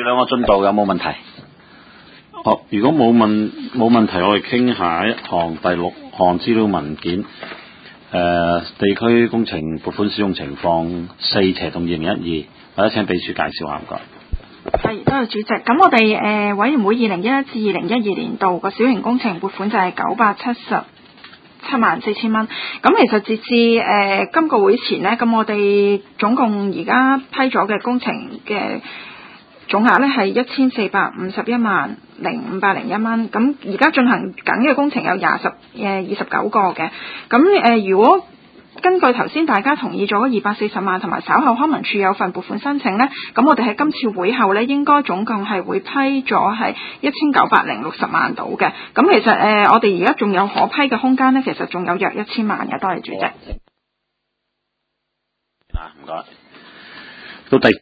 兩個進度有冇問題？ 好，如果冇問題，我哋傾下一項第6項資料文件，地區工程撥款使用情況4/2012，或者請秘書介紹下唔該。 係，多謝主席。咁我哋委員會2011至2012年度個小型工程撥款就係9774000蚊。咁其實截至今個會前呢，咁我哋總共而家批咗嘅工程嘅總額呢係14510501蚊。咁而家進行緊嘅工程有29個嘅。咁如果根據頭先大家同意咗240萬，同埋稍後康文署有份撥款申請呢，咁我哋喺今次會後呢，應該總共係會批咗係1960萬到嘅。咁其實我哋而家仲有可批嘅空間呢，其實仲有約1000萬嘅。多謝主席。 唔該。 到第